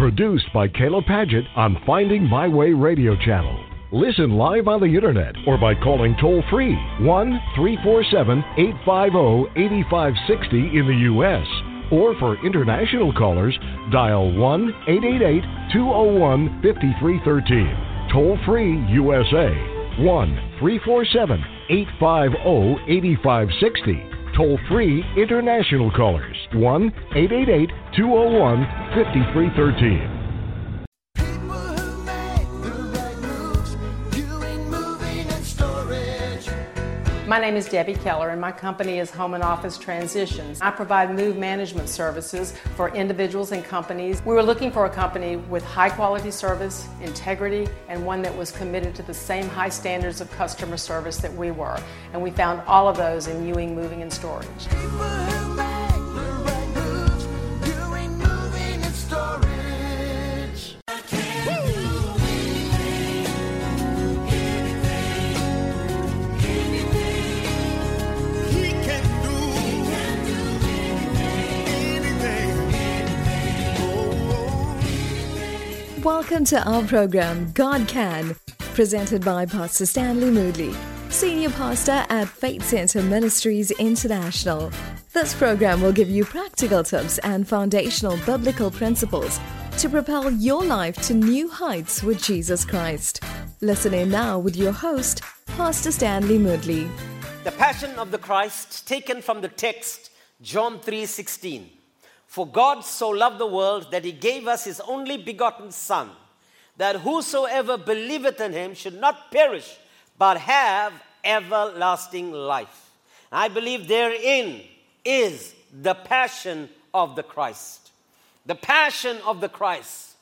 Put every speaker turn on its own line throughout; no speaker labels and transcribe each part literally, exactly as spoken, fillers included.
Produced by Kayla Padgett on Finding My Way Radio Channel. Listen live on the internet or by calling toll-free one three four seven, eight five zero, eight five six zero in the U S Or for international callers, dial one eight eight eight, two zero one, five three one three. Toll-free U S A, one three four seven, eight five zero, eight five six zero. Toll-free international callers, one eight eight eight, two zero one, five three one three.
My name is Debbie Keller, and my company is Home and Office Transitions. I provide move management services for individuals and companies. We were looking for a company with high-quality service, integrity, and one that was committed to the same high standards of customer service that we were. And we found all of those in Ewing Moving and Storage.
Welcome to our program, God Can, presented by Pastor Stanley Moodley, Senior Pastor at Faith Center Ministries International. This program will give you practical tips and foundational biblical principles to propel your life to new heights with Jesus Christ. Listen in now with your host, Pastor Stanley Moodley.
The Passion of the Christ, taken from the text, John three sixteen. For God so loved the world that he gave us his only begotten Son, that whosoever believeth in him should not perish, but have everlasting life. I believe therein is the passion of the Christ. The passion of the Christ.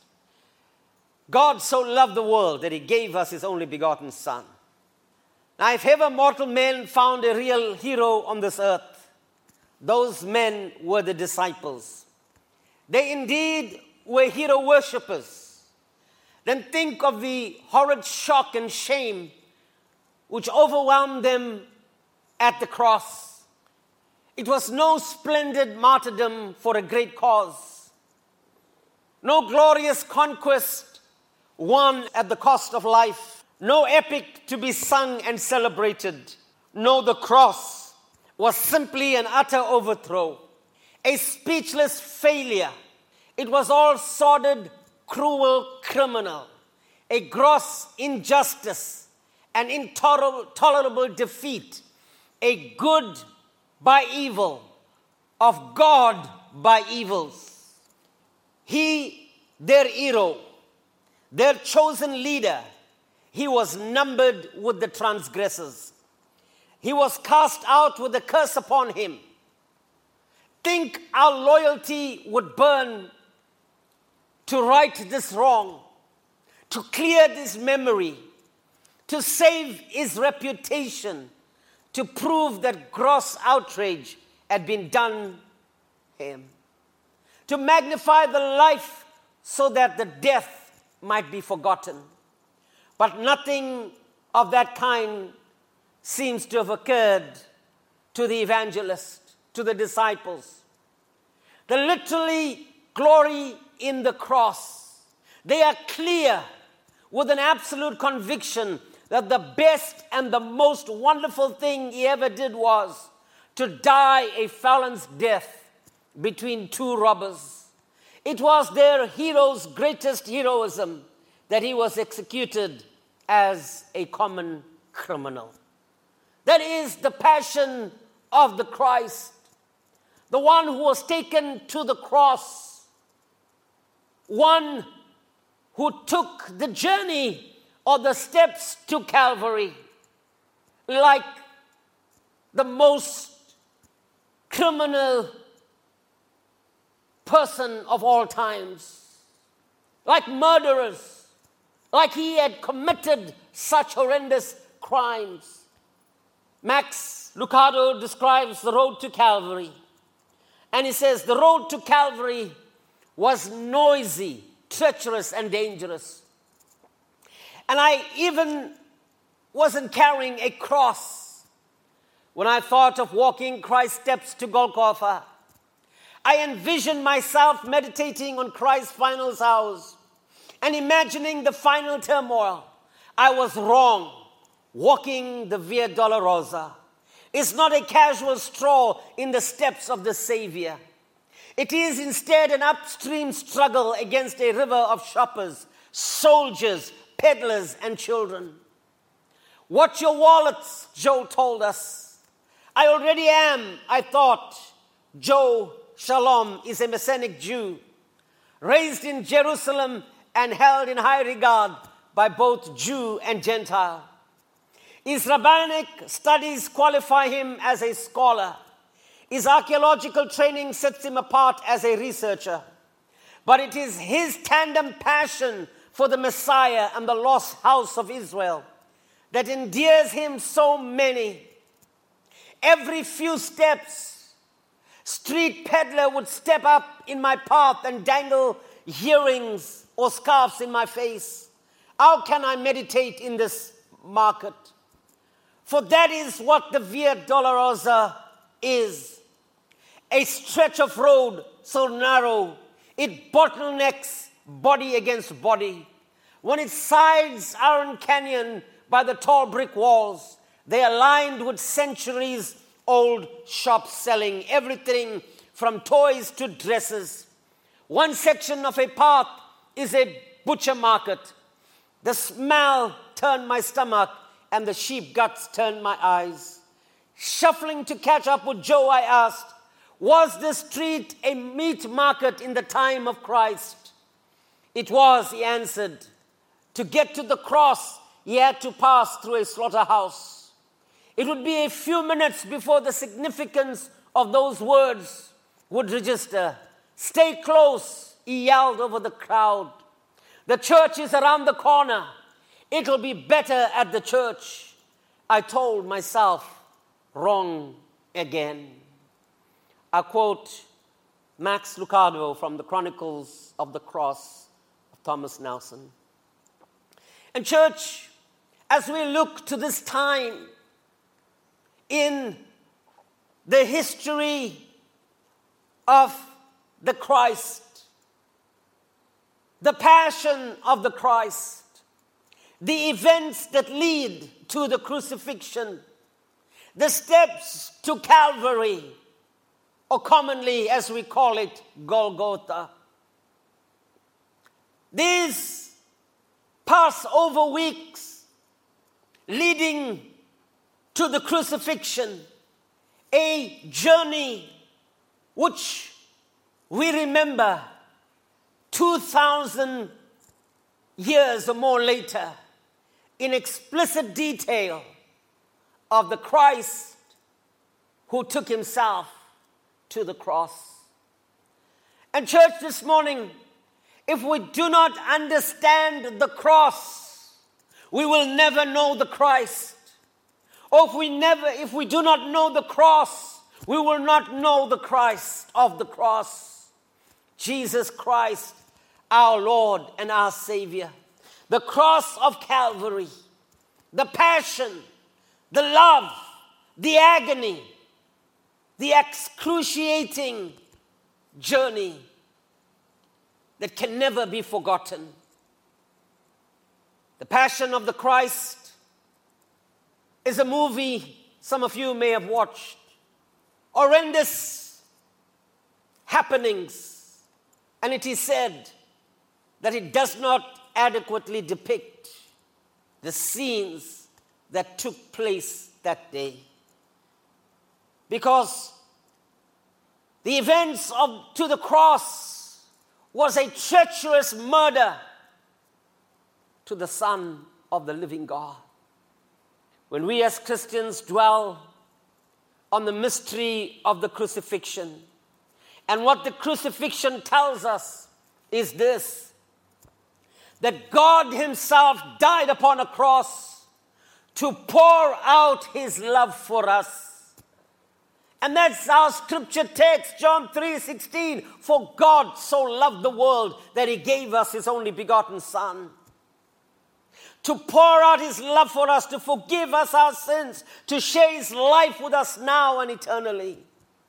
God so loved the world that he gave us his only begotten Son. Now, if ever mortal men found a real hero on this earth, those men were the disciples. They indeed were hero worshippers. Then think of the horrid shock and shame which overwhelmed them at the cross. It was no splendid martyrdom for a great cause. No glorious conquest won at the cost of life. No epic to be sung and celebrated. No, the cross was simply an utter overthrow, a speechless failure. It was all sordid, cruel, criminal, a gross injustice, an intolerable defeat, a good by evil, of God by evils. He, their hero, their chosen leader, he was numbered with the transgressors. He was cast out with a curse upon him. Think our loyalty would burn to right this wrong, to clear this memory, to save his reputation, to prove that gross outrage had been done him, to magnify the life so that the death might be forgotten. But nothing of that kind seems to have occurred to the evangelist, to the disciples. The literally glory in the cross. They are clear with an absolute conviction that the best and the most wonderful thing he ever did was to die a felon's death between two robbers. It was their hero's greatest heroism that he was executed as a common criminal. That is the passion of the Christ, the one who was taken to the cross, one who took the journey or the steps to Calvary like the most criminal person of all times, like murderers, like he had committed such horrendous crimes. Max Lucado describes the road to Calvary, and he says the road to Calvary was noisy, treacherous, and dangerous. And I even wasn't carrying a cross when I thought of walking Christ's steps to Golgotha. I envision myself meditating on Christ's final hours and imagining the final turmoil. I was wrong. Walking the Via Dolorosa is not a casual stroll in the steps of the Savior. It is instead an upstream struggle against a river of shoppers, soldiers, peddlers, and children. Watch your wallets, Joe told us. I already am, I thought. Joe Shalom is a Messianic Jew, raised in Jerusalem and held in high regard by both Jew and Gentile. His rabbinic studies qualify him as a scholar. His archaeological training sets him apart as a researcher. But it is his tandem passion for the Messiah and the lost house of Israel that endears him so many. Every few steps, street peddler would step up in my path and dangle earrings or scarves in my face. How can I meditate in this market? For that is what the Via Dolorosa is. A stretch of road so narrow, it bottlenecks body against body. When its sides are in canyon by the tall brick walls, they are lined with centuries-old shops selling everything from toys to dresses. One section of a path is a butcher market. The smell turned my stomach and the sheep guts turned my eyes. Shuffling to catch up with Joe, I asked, was this street a meat market in the time of Christ? It was, he answered. To get to the cross, he had to pass through a slaughterhouse. It would be a few minutes before the significance of those words would register. Stay close, he yelled over the crowd. The church is around the corner. It'll be better at the church. I told myself, wrong again. I quote Max Lucado from the Chronicles of the Cross of Thomas Nelson. And church, as we look to this time in the history of the Christ, the passion of the Christ, the events that lead to the crucifixion, the steps to Calvary, or commonly as we call it, Golgotha. These Passover weeks leading to the crucifixion, a journey which we remember two thousand years or more later in explicit detail of the Christ who took himself to the cross. And church, this morning, if we do not understand the cross, we will never know the Christ. Or if we never, if we do not know the cross, we will not know the Christ of the cross. Jesus Christ, our Lord and our Savior. The cross of Calvary, the passion, the love, the agony, the excruciating journey that can never be forgotten. The Passion of the Christ is a movie some of you may have watched. Horrendous happenings. And it is said that it does not adequately depict the scenes that took place that day. Because the events of to the cross was a treacherous murder to the Son of the living God. When we as Christians dwell on the mystery of the crucifixion, and what the crucifixion tells us is this, that God himself died upon a cross to pour out his love for us. And that's our scripture text, John three sixteen. For God so loved the world that he gave us his only begotten Son. To pour out his love for us, to forgive us our sins, to share his life with us now and eternally.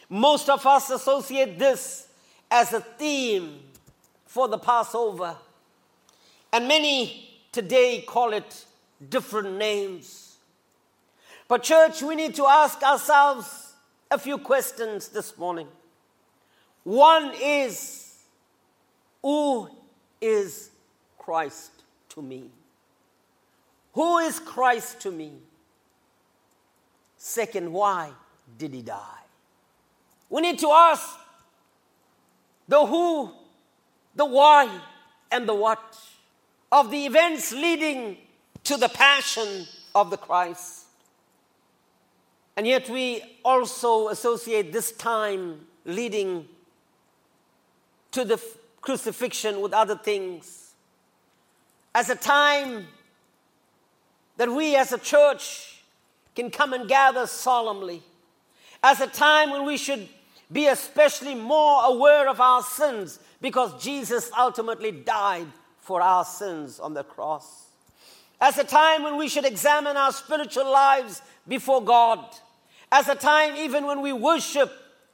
Most of us associate this as a theme for the Passover. And many today call it different names. But church, we need to ask ourselves a few questions this morning. One is, who is Christ to me? Who is Christ to me? Second, why did he die? We need to ask the who, the why, and the what of the events leading to the passion of the Christ. And yet we also associate this time leading to the crucifixion with other things as a time that we as a church can come and gather solemnly, as a time when we should be especially more aware of our sins because Jesus ultimately died for our sins on the cross. As a time when we should examine our spiritual lives before God. As a time even when we worship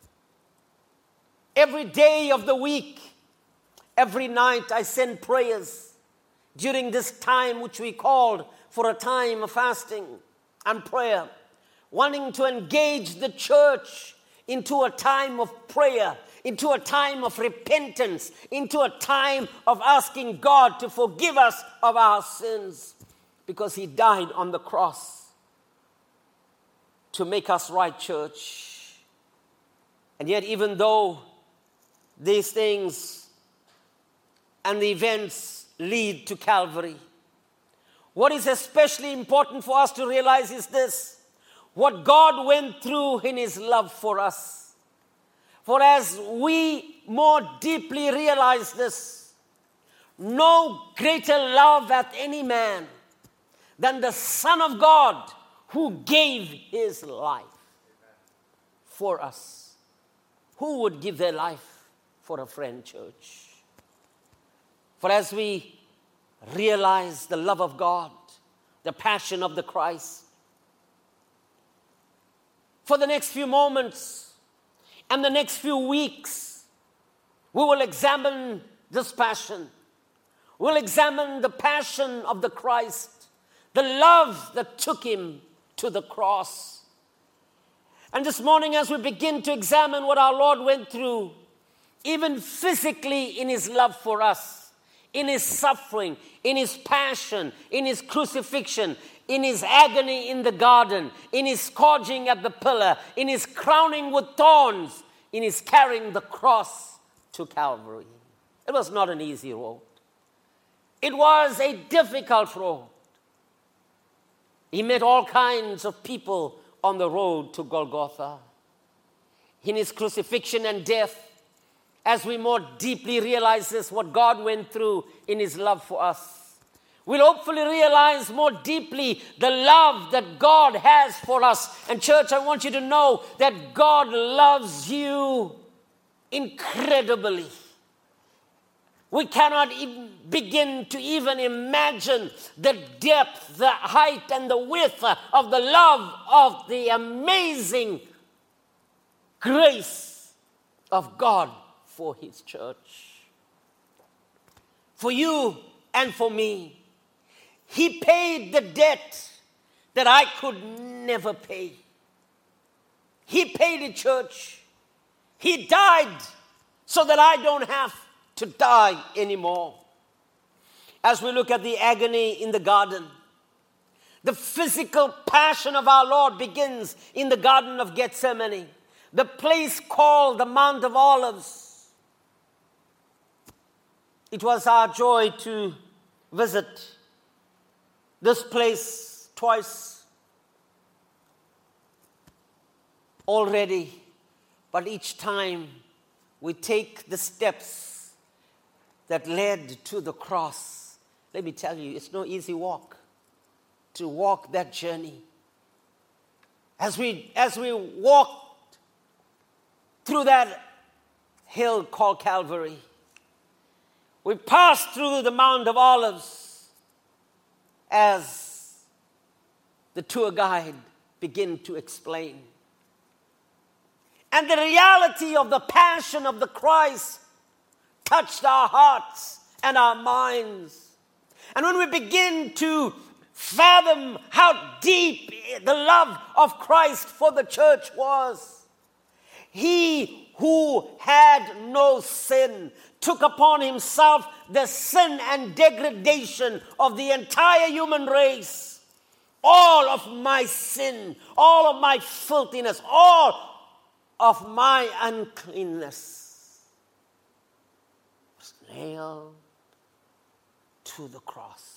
every day of the week. Every night I send prayers during this time which we called for a time of fasting and prayer, wanting to engage the church into a time of prayer, into a time of repentance, into a time of asking God to forgive us of our sins, because he died on the cross to make us right, church. And yet, even though these things and the events lead to Calvary, what is especially important for us to realize is this: what God went through in his love for us. For as we more deeply realize this, no greater love hath any man than the Son of God who gave his life for us. Who would give their life for a friend, church? For as we realize the love of God, the passion of the Christ, for the next few moments and the next few weeks, we will examine this passion. We'll examine the passion of the Christ, the love that took him to the cross. And this morning, as we begin to examine what our Lord went through, even physically in his love for us, in his suffering, in his passion, in his crucifixion, in his agony in the garden, in his scourging at the pillar, in his crowning with thorns, in his carrying the cross to Calvary. It was not an easy road. It was a difficult road. He met all kinds of people on the road to Golgotha. In his crucifixion and death, as we more deeply realize this, what God went through in his love for us, we'll hopefully realize more deeply the love that God has for us. And church, I want you to know that God loves you incredibly. We cannot even begin to even imagine the depth, the height, and the width of the love of the amazing grace of God for his church. For you and for me. He paid the debt that I could never pay. He paid it, church. He died so that I don't have to die anymore. As we look at the agony in the garden, the physical passion of our Lord begins in the Garden of Gethsemane, the place called the Mount of Olives. It was our joy to visit this place twice already, but each time we take the steps that led to the cross. Let me tell you, it's no easy walk to walk that journey. As we, as we walked through that hill called Calvary, we passed through the Mount of Olives as the tour guide began to explain. And the reality of the passion of the Christ touched our hearts and our minds. And when we begin to fathom how deep the love of Christ for the church was, he who had no sin took upon himself the sin and degradation of the entire human race. All of my sin, all of my filthiness, all of my uncleanness was nailed to the cross.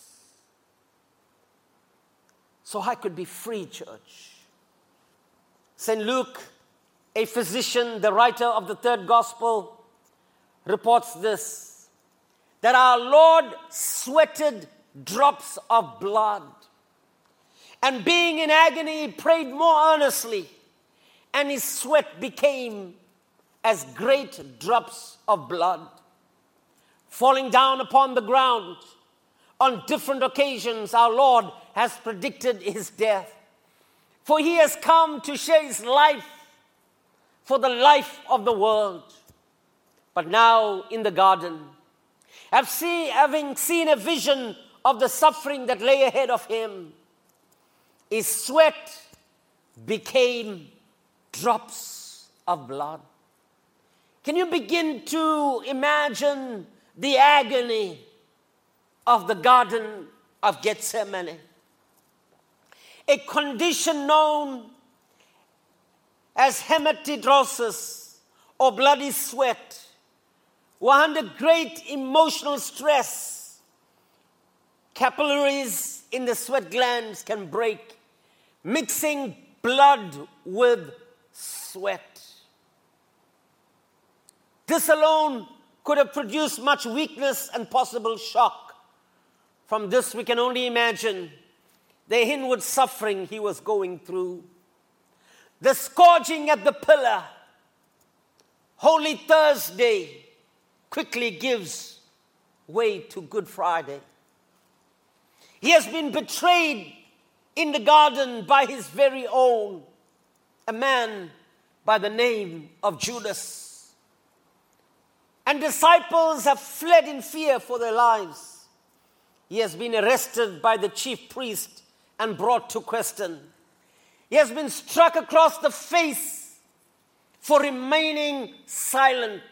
So I could be free, church. Saint Luke, a physician, the writer of the third gospel, reports this, that our Lord sweated drops of blood. And being in agony, he prayed more earnestly, and his sweat became as great drops of blood, falling down upon the ground. On different occasions, our Lord has predicted his death. For he has come to share his life for the life of the world. But now in the garden, having seen a vision of the suffering that lay ahead of him, his sweat became drops of blood. Can you begin to imagine the agony of the Garden of Gethsemane? A condition known as hematidrosis, or bloody sweat, were under great emotional stress. Capillaries in the sweat glands can break, mixing blood with sweat. This alone could have produced much weakness and possible shock. From this, we can only imagine the inward suffering he was going through. The scourging at the pillar, Holy Thursday, quickly gives way to Good Friday. He has been betrayed in the garden by his very own, a man by the name of Judas. And disciples have fled in fear for their lives. He has been arrested by the chief priest and brought to question. He has been struck across the face for remaining silent.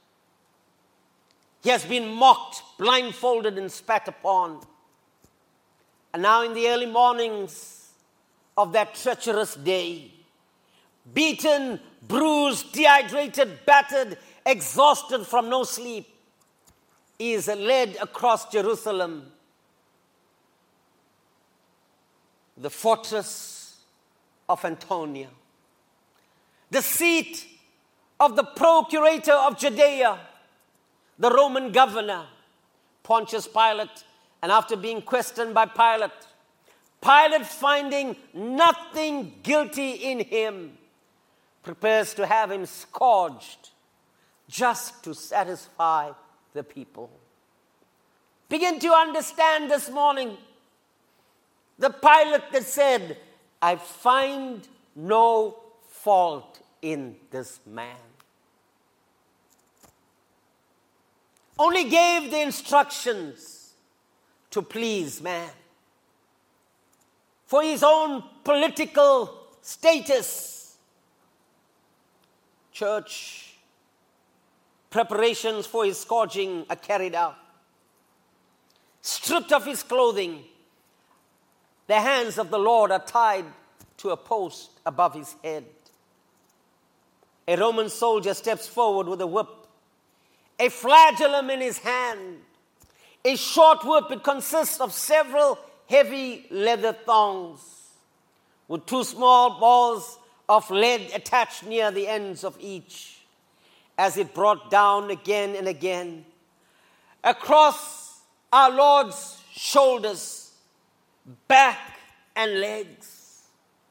He has been mocked, blindfolded, and spat upon. And now in the early mornings of that treacherous day, beaten, bruised, dehydrated, battered, exhausted from no sleep, he is led across Jerusalem, the fortress of Antonia, the seat of the procurator of Judea, the Roman governor, Pontius Pilate. And after being questioned by Pilate, Pilate, finding nothing guilty in him, prepares to have him scourged just to satisfy the people. Begin to understand this morning the Pilate that said, I find no fault in this man. Only gave the instructions to please man. For his own political status. Church, preparations for his scourging are carried out. Stripped of his clothing, the hands of the Lord are tied to a post above his head. A Roman soldier steps forward with a whip, a flagellum in his hand. A short whip, it consists of several heavy leather thongs with two small balls of lead attached near the ends of each, as it brought down again and again across our Lord's shoulders, back and legs.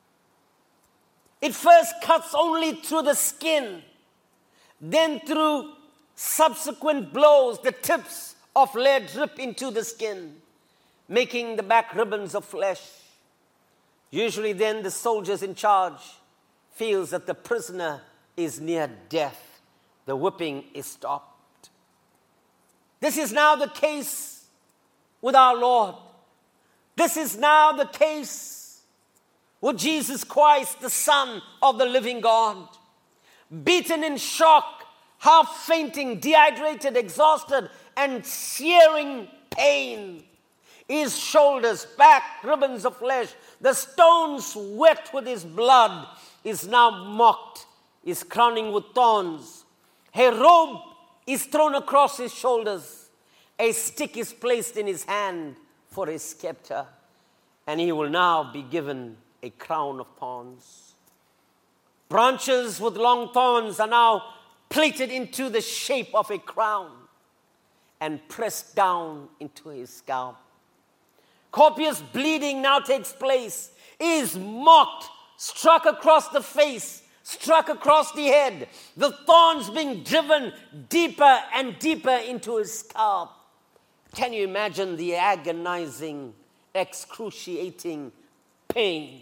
It first cuts only through the skin, then through subsequent blows, the tips of lead rip into the skin, making the back ribbons of flesh. Usually then the soldiers in charge feels that the prisoner is near death, the whipping is stopped. This is now the case with our Lord. This is now the case with Jesus Christ, the Son of the living God. Beaten in shock, half fainting, dehydrated, exhausted, and searing pain. His shoulders, back, ribbons of flesh, the stones wet with his blood, is now mocked, is crowning with thorns. A robe is thrown across his shoulders. A stick is placed in his hand for his scepter. And he will now be given a crown of thorns. Branches with long thorns are now plaited into the shape of a crown and pressed down into his scalp. Copious bleeding now takes place. He is mocked, struck across the face, struck across the head, the thorns being driven deeper and deeper into his scalp. Can you imagine the agonizing, excruciating pain?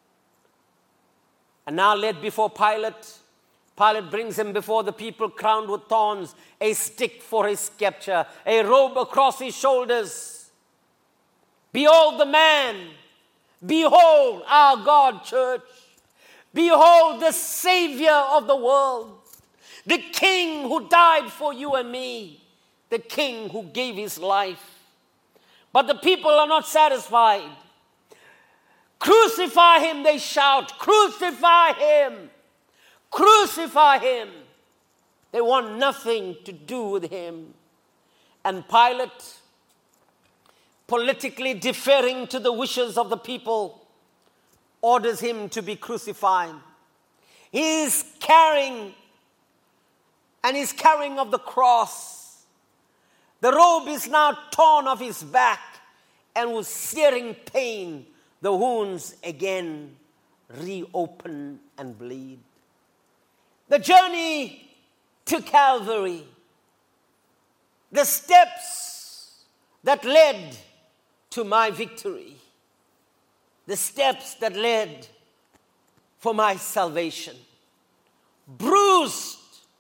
And now led before Pilate, Pilate brings him before the people, crowned with thorns, a stick for his scepter, a robe across his shoulders. Behold the man. Behold our God, church. Behold the Savior of the world. The King who died for you and me. The King who gave his life. But the people are not satisfied. Crucify him, they shout. Crucify him. Crucify him. They want nothing to do with him. And Pilate, politically deferring to the wishes of the people, orders him to be crucified. He is carrying, and he's carrying of the cross. The robe is now torn off his back, and with searing pain, the wounds again reopen and bleed. The journey to Calvary, the steps that led to my victory, the steps that led for my salvation, bruised,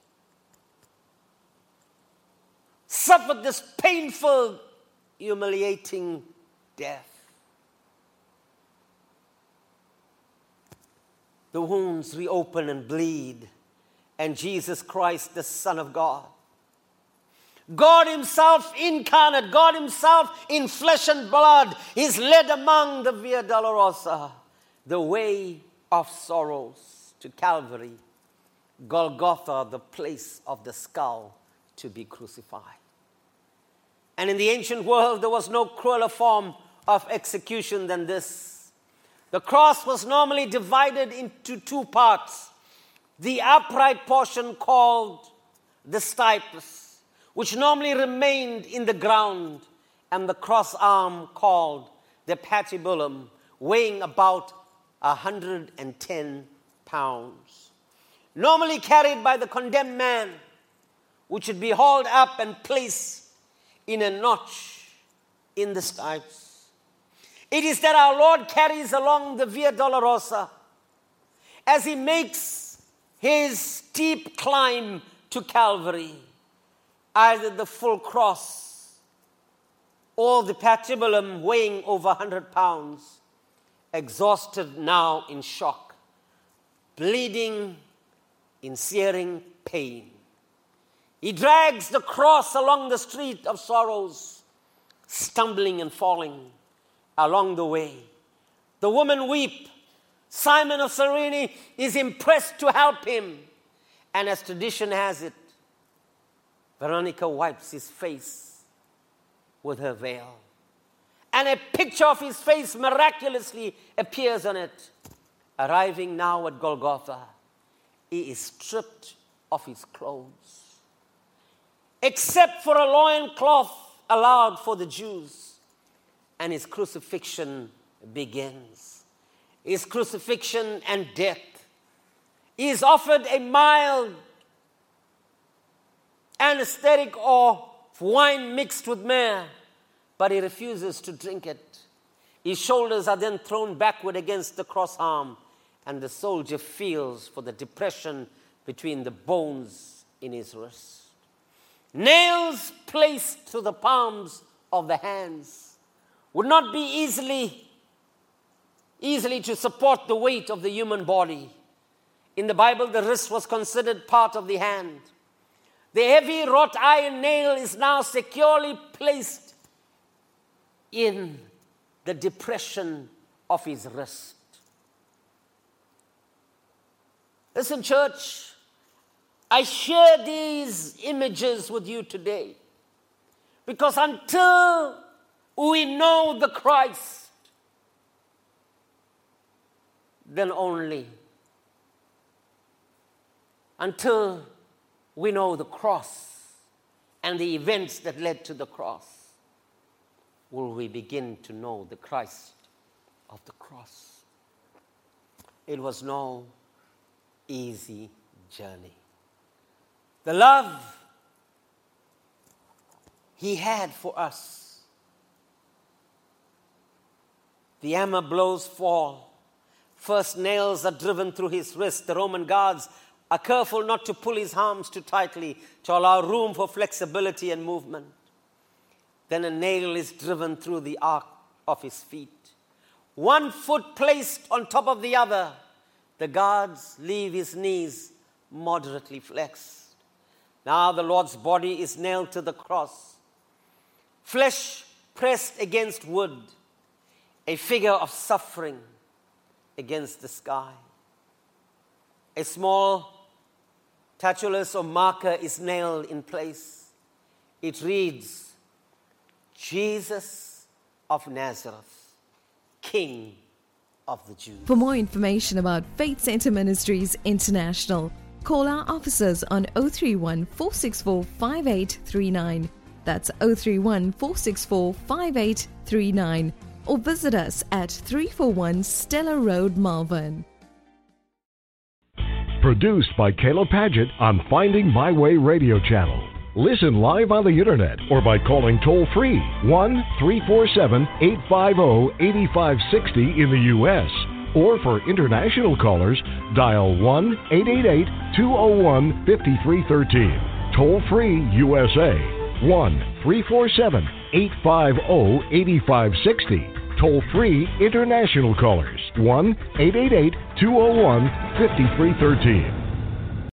suffered this painful, humiliating death. The wounds reopen and bleed, and Jesus Christ, the Son of God, God himself incarnate, God himself in flesh and blood, is led among the Via Dolorosa, the way of sorrows, to Calvary, Golgotha, the place of the skull to be crucified. And in the ancient world, there was no crueler form of execution than this. The cross was normally divided into two parts. The upright portion called the stipes, which normally remained in the ground, and the cross arm called the patibulum, weighing about one hundred ten pounds. Normally carried by the condemned man, which would be hauled up and placed in a notch in the stipes. It is that our Lord carries along the Via Dolorosa as he makes his steep climb to Calvary, either the full cross or the patibulum weighing over one hundred pounds, exhausted now in shock, bleeding in searing pain. He drags the cross along the street of sorrows, stumbling and falling along the way. The women weep. Simon of Cyrene is impressed to help him. And as tradition has it, Veronica wipes his face with her veil. And a picture of his face miraculously appears on it. Arriving now at Golgotha, he is stripped of his clothes, except for a loincloth allowed for the Jews. And his crucifixion begins. His crucifixion and death. He is offered a mild anesthetic or wine mixed with myrrh, but he refuses to drink it. His shoulders are then thrown backward against the cross arm, and the soldier feels for the depression between the bones in his wrist. Nails placed to the palms of the hands would not be easily, easily to support the weight of the human body. In the Bible, the wrist was considered part of the hand. The heavy wrought iron nail is now securely placed in the depression of his wrist. Listen, church, I share these images with you today because until we know the Christ, then only until we know the cross and the events that led to the cross, will we begin to know the Christ of the cross. It was no easy journey. The love he had for us. The hammer blows fall. First nails are driven through his wrist. The Roman guards are careful not to pull his arms too tightly to allow room for flexibility and movement. Then a nail is driven through the arc of his feet. One foot placed on top of the other, the guards leave his knees moderately flexed. Now the Lord's body is nailed to the cross. Flesh pressed against wood, a figure of suffering against the sky. A small tatulus or marker is nailed in place. It reads, Jesus of Nazareth, King of the Jews.
For more information about Faith Center Ministries International, call our officers on zero three one, four six four, five eight three nine. That's zero three one, four six four, five eight three nine. Or visit us at three forty-one Stella Road, Malvern.
Produced by Caleb Paget on Finding My Way radio channel. Listen live on the internet or by calling toll-free one three four seven, eight five zero, eight five six zero in the U S Or for international callers, dial one eight eight eight, two zero one, five three one three. Toll-free U S A, one three four seven, eight five zero, eight five six zero. Toll-free international callers, one eight eight eight, two zero one, five three one three.